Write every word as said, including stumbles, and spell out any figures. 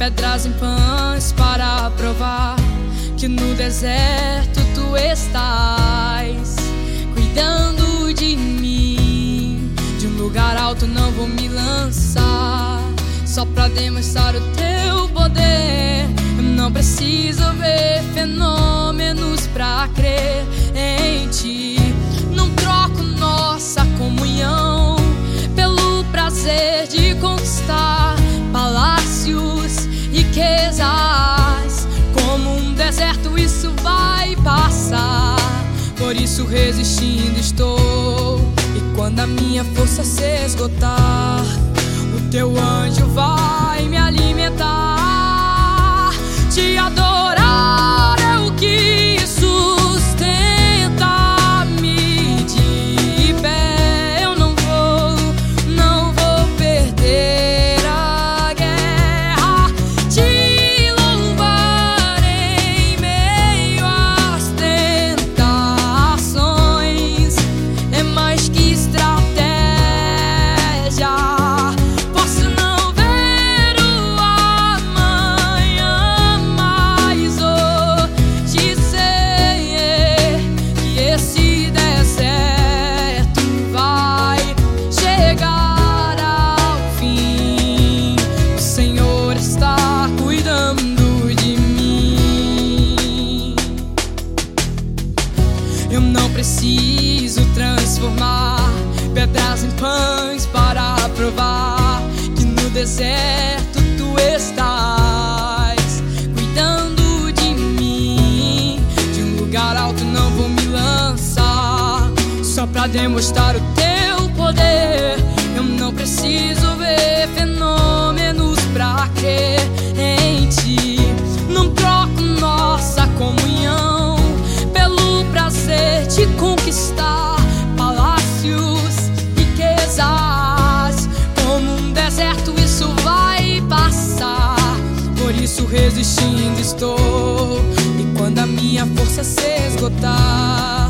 pedras em pães para provar que no deserto tu estás cuidando de mim. De um lugar alto não vou me lançar só pra demonstrar o teu poder. Eu não preciso ver fenômenos pra crer em ti. Não troco nossa comunhão pelo prazer de conquistar palácios, riquezas. Como um deserto isso vai passar, por isso resistindo estou. E quando a minha força se esgotar, o teu anjo vai me alimentar. Te adorar é o que sustenta-me de pé. Eu não vou, não vou perder a guerra. Te louvar em meio às tentações é mais que estratégia. Posso não ver o amanhã, mas hoje sei que esse deserto vai chegar ao fim. O Senhor está cuidando de mim. Eu não preciso transformar pedras em pães para provar que no deserto tu estás cuidando de mim. De um lugar alto não vou me lançar só pra demonstrar o teu poder. Eu não preciso ver fenômenos pra crer em ti. Não troco nossa comunhão pelo prazer de conquistar palácios, riquezas. Como um deserto isso vai passar, por isso resistindo estou. E quando a minha força se esgotar,